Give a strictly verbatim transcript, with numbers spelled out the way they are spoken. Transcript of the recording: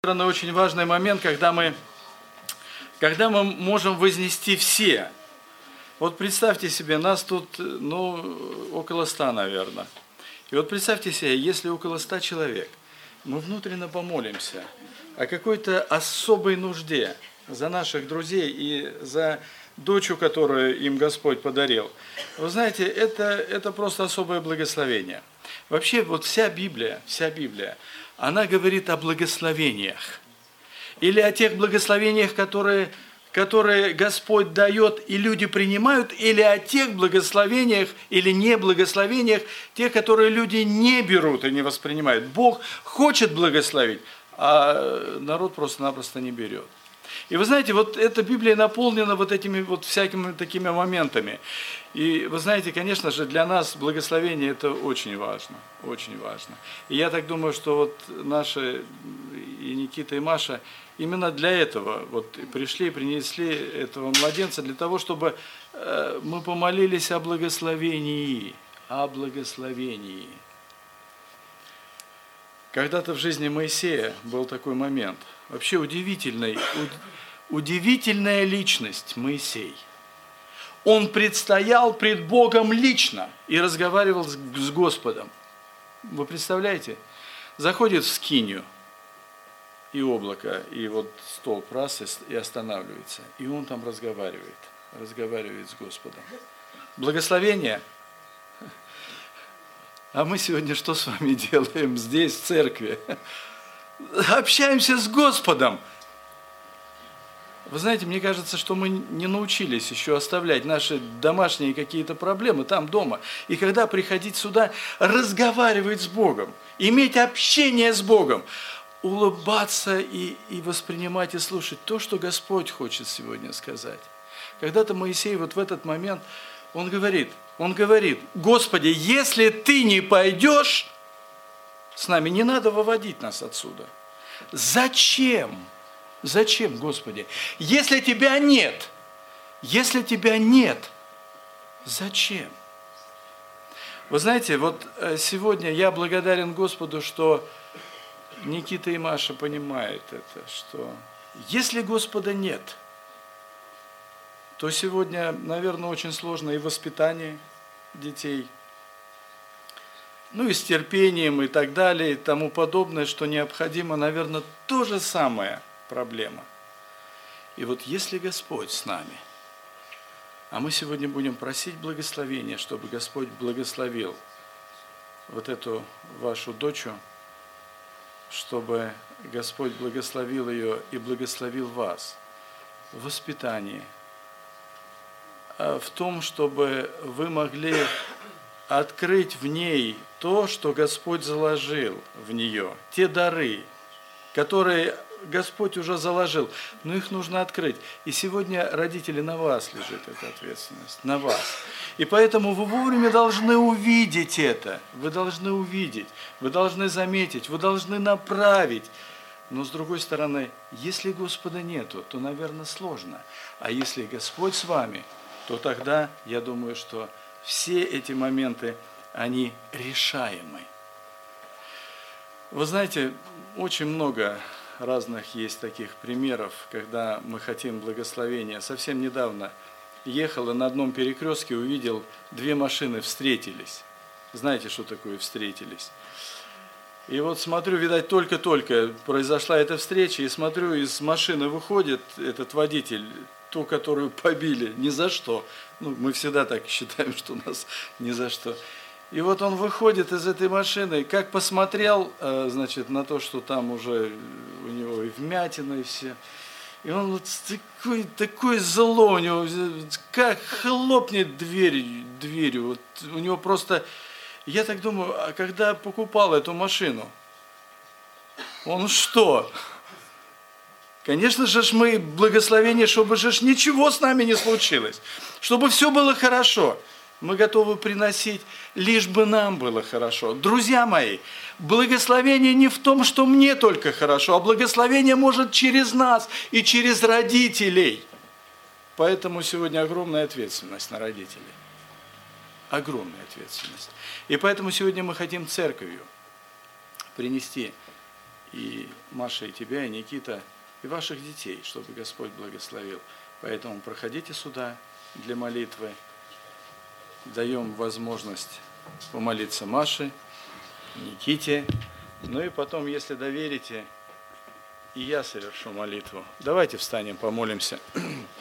стороны, очень важный момент, когда мы, когда мы можем вознести все. Вот представьте себе, нас тут, ну, около ста, наверное. И вот представьте себе, если около ста человек, мы внутренне помолимся о какой-то особой нужде за наших друзей и за дочу, которую им Господь подарил. Вы знаете, это, это просто особое благословение. Вообще, вот вся Библия, вся Библия, она говорит о благословениях. Или о тех благословениях, которые, которые Господь дает, и люди принимают, или о тех благословениях, или неблагословениях, тех, которые люди не берут и не воспринимают. Бог хочет благословить, а народ просто-напросто не берет. И вы знаете, вот эта Библия наполнена вот этими вот всякими такими моментами. И вы знаете, конечно же, для нас благословение это очень важно, очень важно. И я так думаю, что вот наши, и Никита, и Маша, именно для этого вот пришли, принесли этого младенца, для того, чтобы мы помолились о благословении, о благословении. Когда-то в жизни Моисея был такой момент. Вообще удивительный, удивительная личность Моисей. Он предстоял пред Богом лично и разговаривал с Господом. Вы представляете? Заходит в скинию, и облако, и вот столб раз, и останавливается. И он там разговаривает, разговаривает с Господом. Благословение. А мы сегодня что с вами делаем здесь, в церкви? Общаемся с Господом. Вы знаете, мне кажется, что мы не научились еще оставлять наши домашние какие-то проблемы там дома. И когда приходить сюда, разговаривать с Богом, иметь общение с Богом, улыбаться и, и воспринимать и слушать то, что Господь хочет сегодня сказать. Когда-то Моисей вот в этот момент, он говорит, он говорит, Господи, если ты не пойдешь с нами, не надо выводить нас отсюда. Зачем? Зачем, Господи? Если тебя нет, если тебя нет, зачем? Вы знаете, вот сегодня я благодарен Господу, что Никита и Маша понимают это, что если Господа нет, то сегодня, наверное, очень сложно и воспитание детей, ну и с терпением и так далее, и тому подобное, что необходимо, наверное, то же самое проблема. И вот если Господь с нами, а мы сегодня будем просить благословения, чтобы Господь благословил вот эту вашу дочу, чтобы Господь благословил ее и благословил вас в воспитании, в том, чтобы вы могли открыть в ней то, что Господь заложил в нее, те дары, которые Господь уже заложил, но их нужно открыть. И сегодня, родители, на вас лежит эта ответственность, на вас. И поэтому вы вовремя должны увидеть это, вы должны увидеть, вы должны заметить, вы должны направить. Но с другой стороны, если Господа нету, то, наверное, сложно. А если Господь с вами, то тогда, я думаю, что все эти моменты, они решаемы. Вы знаете, очень много разных есть таких примеров, когда мы хотим благословения. Совсем недавно ехал и на одном перекрестке увидел, две машины встретились. Знаете, что такое встретились? И вот смотрю, видать, только-только произошла эта встреча, и смотрю, из машины выходит этот водитель, ту, которую побили, ни за что. Ну, мы всегда так считаем, что нас ни за что. И вот он выходит из этой машины, как посмотрел, значит, на то, что там уже у него и вмятина, и все. И он вот такой, такой зло у него, как хлопнет дверь, дверью. Вот у него просто... Я так думаю, а когда покупал эту машину, он что? Конечно же, мы благословение, чтобы же ничего с нами не случилось, чтобы все было хорошо. Мы готовы приносить, лишь бы нам было хорошо. Друзья мои, благословение не в том, что мне только хорошо, а благословение может через нас и через родителей. Поэтому сегодня огромная ответственность на родителей. Огромная ответственность. И поэтому сегодня мы хотим церковью принести и Маша, и тебя, и Никита, и ваших детей, чтобы Господь благословил. Поэтому проходите сюда для молитвы. Даем возможность помолиться Маше, Никите. Ну и потом, если доверите, и я совершу молитву. Давайте встанем, помолимся.